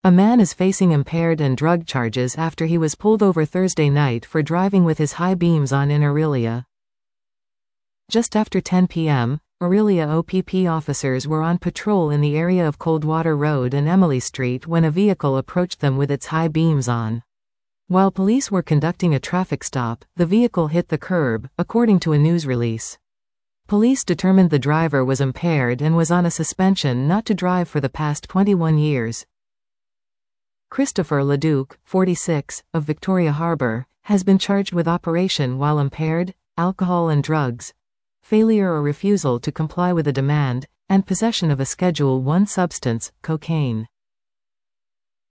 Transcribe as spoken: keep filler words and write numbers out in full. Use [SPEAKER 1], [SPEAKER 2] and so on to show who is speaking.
[SPEAKER 1] A man is facing impaired and drug charges after he was pulled over Thursday night for driving with his high beams on in Orillia. Just after ten p m, Orillia O P P officers were on patrol in the area of Coldwater Road and Emily Street when a vehicle approached them with its high beams on. While police were conducting a traffic stop, the vehicle hit the curb, according to a news release. Police determined the driver was impaired and was on a suspension not to drive for the past twenty-one years. Christopher Leduc, forty-six, of Victoria Harbour, has been charged with operation while impaired, alcohol and drugs, failure or refusal to comply with a demand, and possession of a Schedule one substance, cocaine.